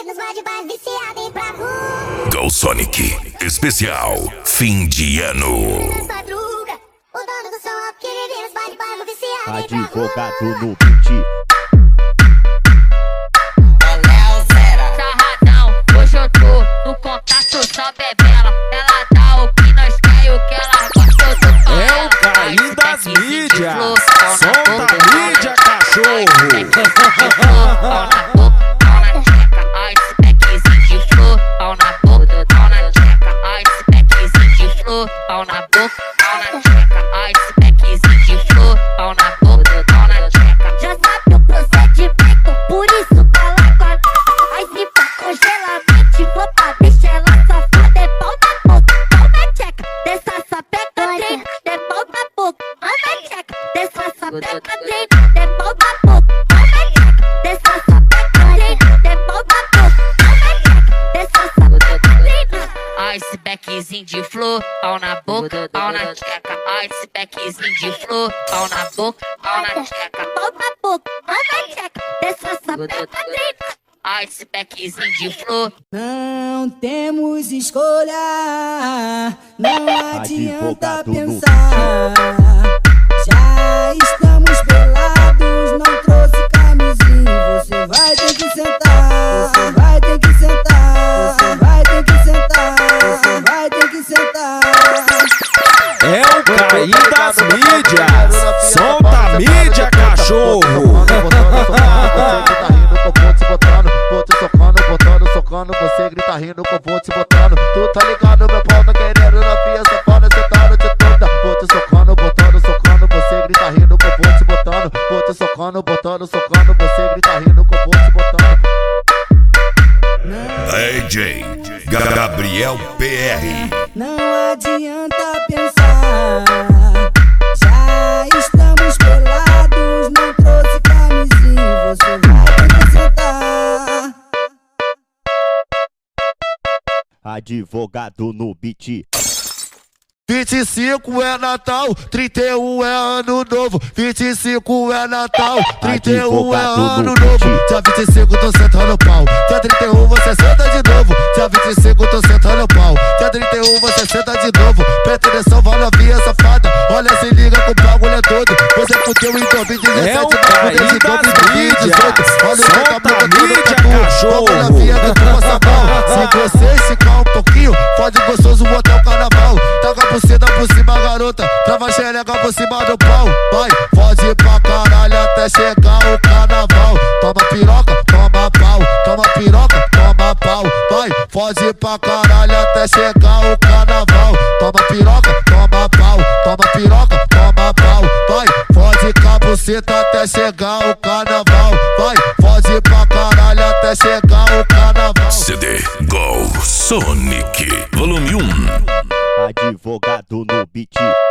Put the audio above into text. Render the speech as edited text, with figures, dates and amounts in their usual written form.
nos bate mais viciado em pra rua. Go Sonic, especial fim de ano. Madruga, o dono do som que vive nos bate mais viciado em pra rua. Advogado no beat. Sarradão, hoje eu tô no contato só bebela. Ela dá o que nós quer e o que ela gosta. Eu tô falando. É o Caim das mídias. Solta a mídia, cachorro. Pau na boca, pau na tcheca. Icepackzinho de flor. Pau na boca, pau na tcheca. Icepackzinho de flor. Pau na boca, pau na tcheca. Icepackzinho de flor. Pau na boca, pau na tcheca. Já sabe o procedimento, por isso cala agora. Aí se pra congelamento, vou pra deixar ela safada. É pau na boca, pau na tcheca. Dessa sapeca trem, é pau na boca, pau na tcheca. Dessa sapeca trem, é pau na boca, pau na tcheca. Dessa sapeca trem, é pau na boca, pau na tcheca. Dessa sapeca trem. Icepackzinho de flor, pau na boca, pau na tcheca. Icepackzinho de flor, pau na boca, pau na tcheca. Pau na boca, pau na tcheca. Dessa sapeca trem. Icepackzinho de flor. Não temos escolha, não adianta Advogado no pensar. Já estamos pelados, não trouxe camisinha. Você vai ter que sentar, você vai ter que sentar, você vai ter que sentar, você vai ter que sentar. É o Caim das mídias. Solta a mídia, cachorro. Socando, você grita rindo com vou te botando. Tu tá ligado, meu pau tá querendo na pia safada, cê tá noite toda. Vou te socando, socando, você grita rindo com vou te botando. Vou te socando, socando, você grita rindo com vou te botando. DJ Gabriel PR. Não adianta pensar, já estamos pelados, não trouxe camisinha. Você vai ter que sentar. Advogado no beat. 25 é Natal, 31 é Ano Novo. 25 é Natal, 31 é Ano Novo. Dia 25 tô sentando pau, dia 31 você senta de novo. Dia 25 tô sentando pau, dia 31 você senta de novo. Presta atenção, vai novinha safada, olha se liga com o bagulho é todo. Você fudeu em 2017, É o vai fuder em Caim das 2018. Olha o que Solta a boca a toda mídia, tá tua. cachorro. Vamos novinha que tu passa mal. Se você esticar um pouquinho, pode gostoso botar o carnaval. Taca por cima, garota, trava xereca por cima do pau. Vai, foge pra caralho até chegar o carnaval. Toma piroca, toma pau, toma piroca, toma pau. Vai, foge pra caralho até chegar o carnaval. Toma piroca, toma pau, toma piroca, toma pau. Vai, foge com a buceta até chegar o carnaval. Vai, foge pra caralho até chegar o carnaval. CD Go Sonic, volume 1. Advogado no beat.